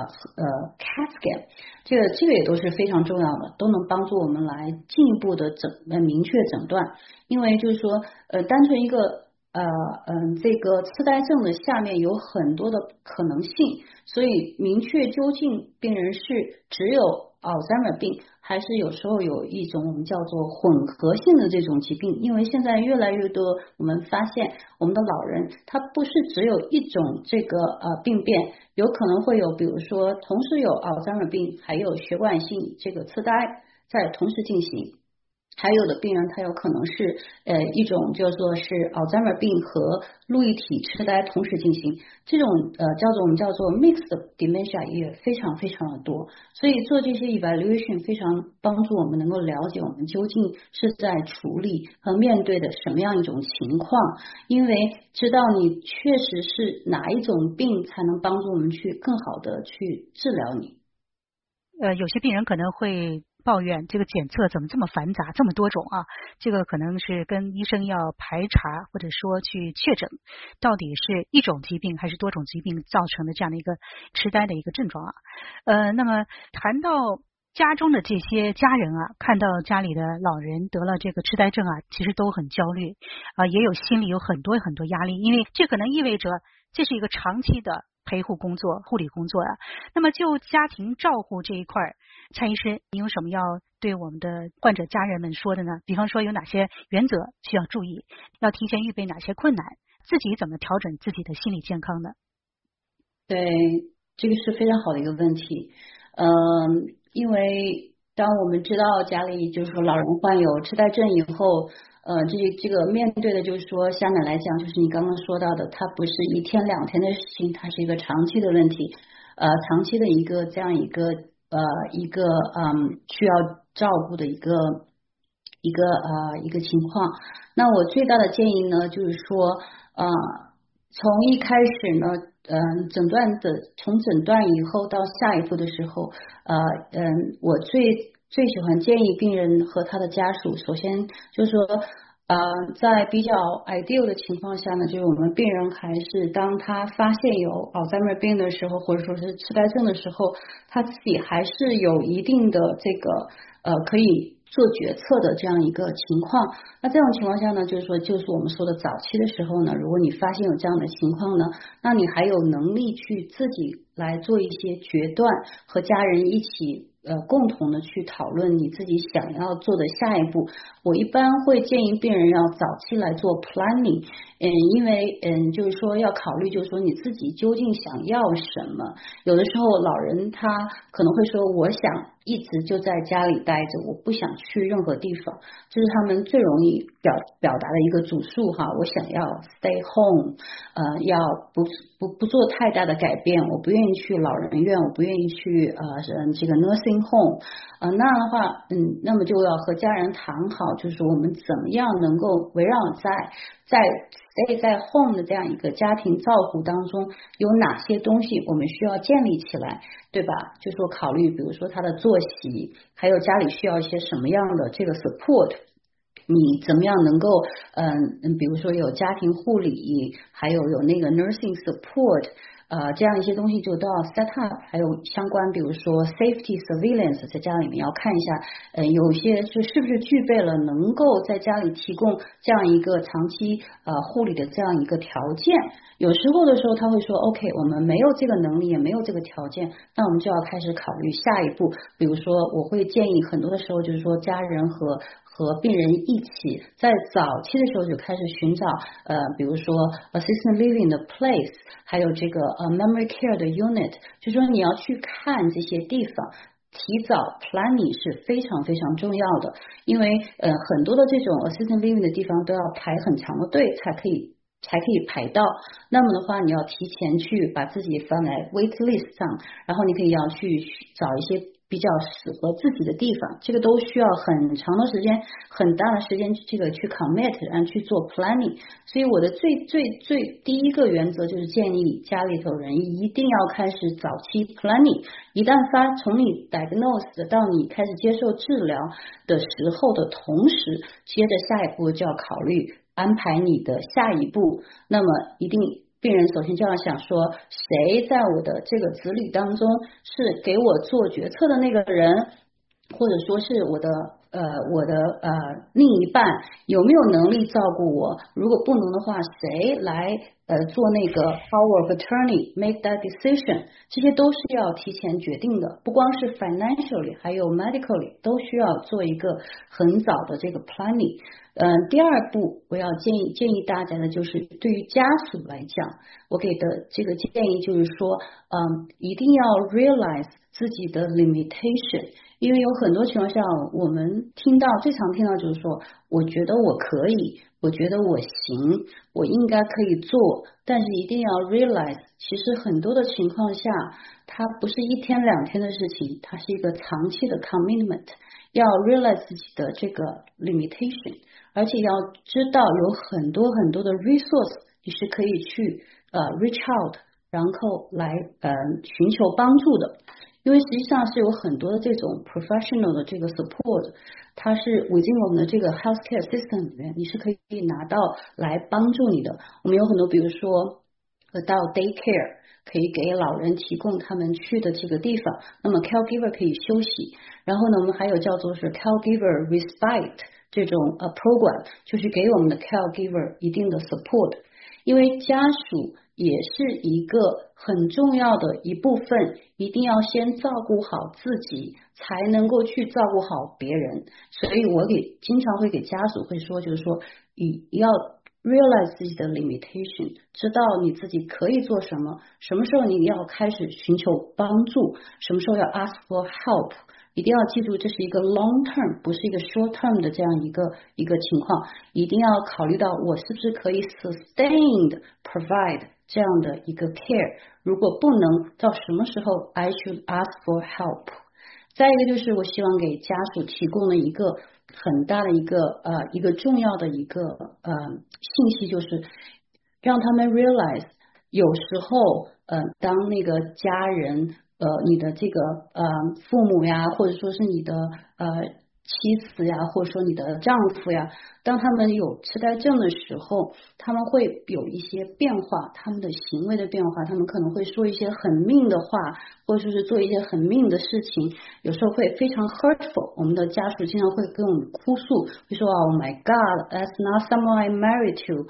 CAT scan， 这个也都是非常重要的，都能帮助我们来进一步的明确诊断。因为就是说单纯一个这个痴呆症的下面有很多的可能性，所以明确究竟病人是只有 Alzheimer 病，还是有时候有一种我们叫做混合性的这种疾病。因为现在越来越多我们发现我们的老人他不是只有一种这个病变，有可能会有比如说同时有 Alzheimer 病还有血管性这个痴呆在同时进行，还有的病人他有可能是一种叫做是 Alzheimer 病和路易体痴呆同时进行，这种我们叫做 mixed dementia 也非常非常的多。所以做这些 evaluation 非常帮助我们能够了解我们究竟是在处理和面对的什么样一种情况，因为知道你确实是哪一种病才能帮助我们去更好的去治疗你。 有些病人可能会抱怨这个检测怎么这么繁杂，这么多种啊，这个可能是跟医生要排查或者说去确诊到底是一种疾病还是多种疾病造成的这样的一个痴呆的一个症状啊。那么谈到家中的这些家人啊，看到家里的老人得了这个痴呆症啊，其实都很焦虑啊，也有心里有很多很多压力，因为这可能意味着这是一个长期的陪护工作、护理工作啊。那么就家庭照护这一块，蔡医师，你有什么要对我们的患者家人们说的呢？比方说有哪些原则需要注意，要提前预备哪些困难，自己怎么调整自己的心理健康呢？ 对，这个是非常好的一个问题。因为当我们知道家里就是说老人患有痴呆症以后，这个面对的就是说相对来讲，就是你刚刚说到的，它不是一天两天的事情，它是一个长期的问题，长期的一个这样一个需要照顾的一个情况。那我最大的建议呢，就是说从一开始呢，从诊断以后到下一步的时候，我最喜欢建议病人和他的家属，首先就是说在比较 ideal 的情况下呢，就是我们病人还是当他发现有 Alzheimer 病的时候，或者说是痴呆症的时候，他自己还是有一定的这个可以做决策的这样一个情况。那这种情况下呢，就是我们说的早期的时候呢，如果你发现有这样的情况呢，那你还有能力去自己来做一些决断，和家人一起共同的去讨论你自己想要做的下一步。我一般会建议病人要早期来做 planning， 因为就是说要考虑就是说你自己究竟想要什么。有的时候老人他可能会说我想一直就在家里待着，我不想去任何地方，这是他们最容易表达的一个主诉哈。我想要 stay home， 要不做太大的改变，我不愿意去老人院，我不愿意去这个 nursing home， 那样的话，那么就要和家人谈好，就是我们怎么样能够围绕在 stay 在 home 的这样一个家庭照顾当中，有哪些东西我们需要建立起来，对吧？就说考虑，比如说他的作息，还有家里需要一些什么样的这个 support。你怎么样能够比如说有家庭护理，还有那个 nursing support， 这样一些东西就都要 set up， 还有相关比如说 safety surveillance， 在家里面要看一下，有些是不是具备了能够在家里提供这样一个长期护理的这样一个条件。有时候的时候他会说 OK， 我们没有这个能力，也没有这个条件，那我们就要开始考虑下一步。比如说我会建议很多的时候就是说家人和病人一起在早期的时候就开始寻找比如说 assisted living 的 place， 还有这个memory care 的 unit， 就说你要去看这些地方，提早 planning 是非常非常重要的。因为很多的这种 assisted living 的地方都要排很长的队才可以排到，那么的话你要提前去把自己放在 wait list 上，然后你可以要去找一些比较适合自己的地方，这个都需要很长的时间，很大的时间这个去 commit， 然后去做 planning。 所以我的最第一个原则就是建议家里头人一定要开始早期 planning， 一旦从你 diagnose 到你开始接受治疗的时候的同时，接着下一步就要考虑安排你的下一步。那么一定病人首先就要想说，谁在我的这个子女当中是给我做决策的那个人，或者说是我的我的另一半有没有能力照顾我，如果不能的话，谁来做那个 power of attorney make that decision， 这些都是要提前决定的，不光是 financially 还有 medically 都需要做一个很早的这个 planning。第二步我要建议大家的就是对于家属来讲，我给的这个建议就是说一定要 realize 自己的 limitation， 因为有很多情况下我们最常听到就是说，我觉得我可以，我觉得我行，我应该可以做，但是一定要 realize 其实很多的情况下它不是一天两天的事情，它是一个长期的 commitment， 要 realize 自己的这个 limitation， 而且要知道有很多很多的 resource 你是可以去reach out 然后来寻求帮助的，因为实际上是有很多的这种 professional 的这个 support， 它是 within 我们的这个 healthcare system 里面你是可以拿到来帮助你的。我们有很多比如说到 daycare 可以给老人提供他们去的这个地方，那么 caregiver 可以休息，然后呢我们还有叫做是 caregiver respite 这种program， 就是给我们的 caregiver 一定的 support， 因为家属也是一个很重要的一部分，一定要先照顾好自己才能够去照顾好别人，所以我经常会给家属会说，就是说要 realize 自己的 limitation， 知道你自己可以做什么，什么时候你要开始寻求帮助，什么时候要 ask for help， 一定要记住这是一个 long term 不是一个 short term 的这样一个情况，一定要考虑到我是不是可以 sustained provide 这样的一个 care， 如果不能到什么时候 I should ask for help。 再一个就是我希望给家属提供了一个很大的一个重要的一个信息，就是让他们 realize 有时候当那个家人你的这个父母呀，或者说是你的妻子呀，或者说你的丈夫呀，当他们有痴呆症的时候，他们会有一些变化，他们的行为的变化，他们可能会说一些很命的话，或者说是做一些很命的事情，有时候会非常 hurtful， 我们的家属经常会跟我们哭诉，会说 Oh my God, that's not someone I married to,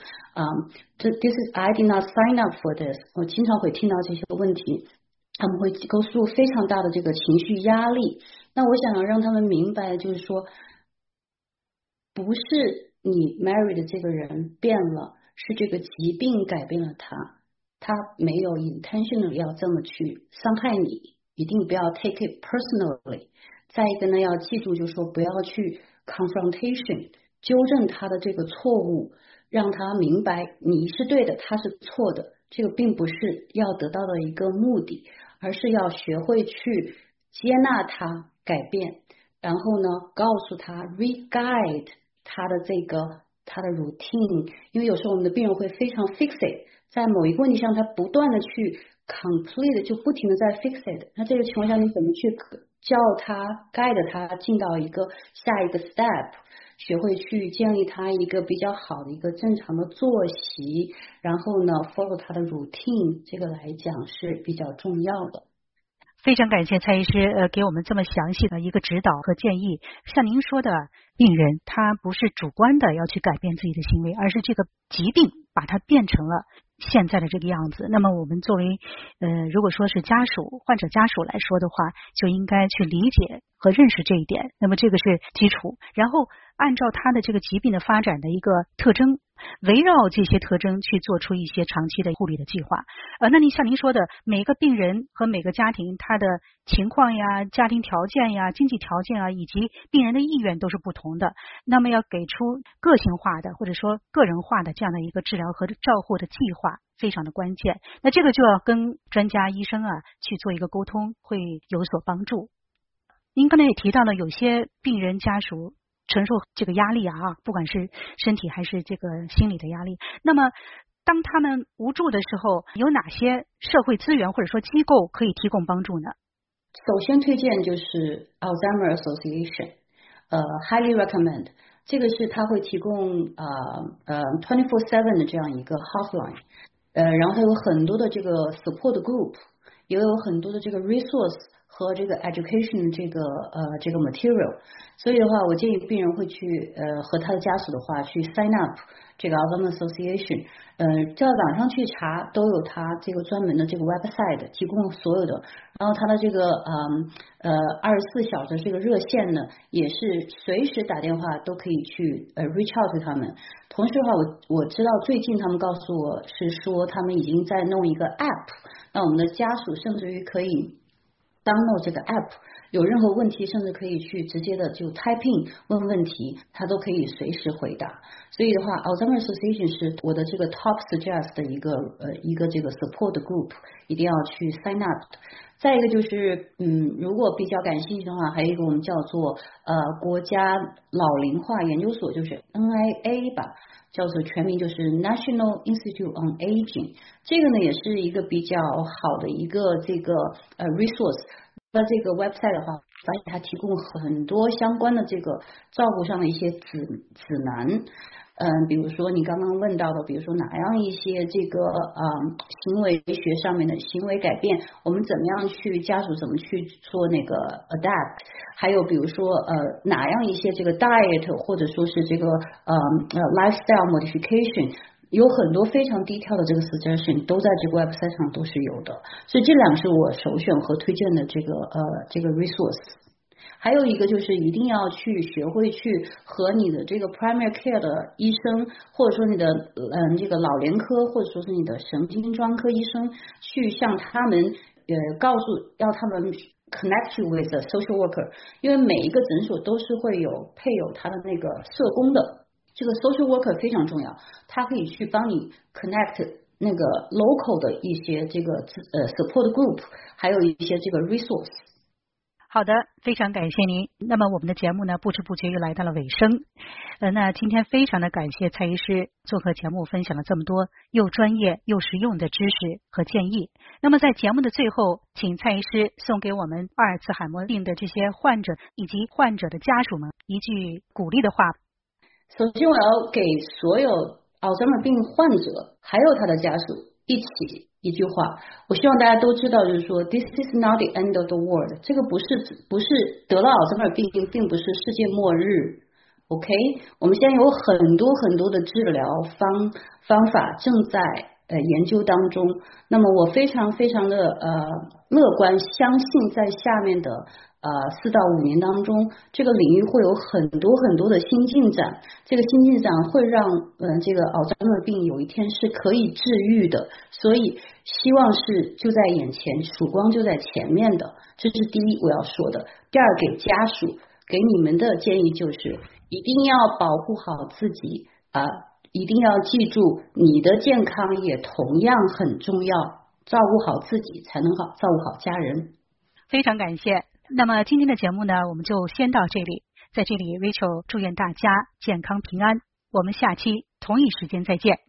this is I did not sign up for this， 我经常会听到这些问题，他们会勾述非常大的这个情绪压力。那我想要让他们明白，就是说不是你 marry 的这个人变了，是这个疾病改变了他没有 intentionally 要这么去伤害你，一定不要 take it personally。 再一个呢，要记住就是说不要去 confrontation 纠正他的这个错误，让他明白你是对的，他是错的，这个并不是要得到的一个目的，而是要学会去接纳他改变，然后呢告诉他 re-guide 他的routine， 因为有时候我们的病人会非常 fixate 在某一个问题上，他不断的去 complete 就不停的在 fixate， 那这个情况下你怎么去教他 guide 他进到一个下一个 step， 学会去建立他一个比较好的一个正常的作息，然后呢 follow 他的 routine， 这个来讲是比较重要的。 非常感谢蔡医师给我们这么详细的一个指导和建议。像您说的，病人他不是主观的要去改变自己的行为，而是这个疾病把它变成了现在的这个样子。那么我们作为如果说是患者家属来说的话，就应该去理解和认识这一点，那么这个是基础，然后按照他的这个疾病的发展的一个特征，围绕这些特征去做出一些长期的护理的计划。那像您说的，每个病人和每个家庭他的情况呀、家庭条件呀、经济条件啊，以及病人的意愿都是不同的，那么要给出个性化的或者说个人化的这样的一个治疗和照护的计划非常的关键。那这个就要跟专家医生去做一个沟通，会有所帮助。您刚才也提到了有些病人家属承受这个压力不管是身体还是这个心理的压力，那么当他们无助的时候，有哪些社会资源或者说机构可以提供帮助呢？ 首先推荐就是 Alzheimer Association highly recommend， 这个是他会提供24/7的这样一个 hotline，然后它有很多的这个 support group， 也有很多的这个 resource 和这个 education 这个 material， 所以的话，我建议病人会去和他的家属的话去 sign up 这个 Alzheimer Association， 到网上去查都有他这个专门的这个 website 提供所有的，然后他的这个24小时这个热线呢，也是随时打电话都可以去reach out to 他们。同时的话，我知道最近他们告诉我是说他们已经在弄一个 app， 那我们的家属甚至于可以download 这个 app， 有任何问题甚至可以去直接的就 type in 问问题，他都可以随时回答。所以的话 Alzheimer Association 是我的这个 top suggest 的一个这个 support group， 一定要去 sign up。再一个就是如果比较感兴趣的话，还有一个我们叫做国家老龄化研究所，就是 NIA 吧，叫做全名就是 National Institute on Aging， 这个呢也是一个比较好的一个这个resource。那这个 website 的话，发现它提供很多相关的这个照顾上的一些指南，比如说你刚刚问到的，比如说哪样一些这个行为学上面的行为改变，我们怎么样去家属怎么去做那个 adapt， 还有比如说哪样一些这个 diet 或者说是这个lifestyle modification。有很多非常detailed的这个 suggestion 都在这个 website 上都是有的，所以这两个是我首选和推荐的这个 resource。还有一个就是一定要去学会去和你的这个 primary care 的医生，或者说你的这个老年科，或者说是你的神经专科医生，去向他们告诉要他们 connect you with a social worker， 因为每一个诊所都是会有配有他的那个社工的。这个 social worker 非常重要，他可以去帮你 connect 那个 local 的一些这个support group， 还有一些这个 resource。 好的，非常感谢您。那么我们的节目呢，不知不觉又来到了尾声。那今天非常的感谢蔡医师做客节目，分享了这么多又专业又实用的知识和建议。那么在节目的最后，请蔡医师送给我们阿尔茨海默病的这些患者以及患者的家属们一句鼓励的话。 首先我要给所有 Alzheimer 病患者还有他的家属一起一句话，我希望大家都知道，就是说 This is not the end of the world， 这个不是得了 Alzheimer 病并不是世界末日。 OK， 我们现在有很多很多的治疗方法正在研究当中，那么我非常非常的乐观，相信在下面的4到5年当中，这个领域会有很多很多的新进展，这个新进展会让这个 Alzheimer 病有一天是可以治愈的，所以希望是就在眼前，曙光就在前面的，这是第一我要说的。第二，给家属给你们的建议就是一定要保护好自己一定要记住你的健康也同样很重要，照顾好自己才能照顾好家人。 非常感谢。那么今天的节目呢，我们就先到这里。在这里 Rachel 祝愿大家健康平安，我们下期同一时间再见。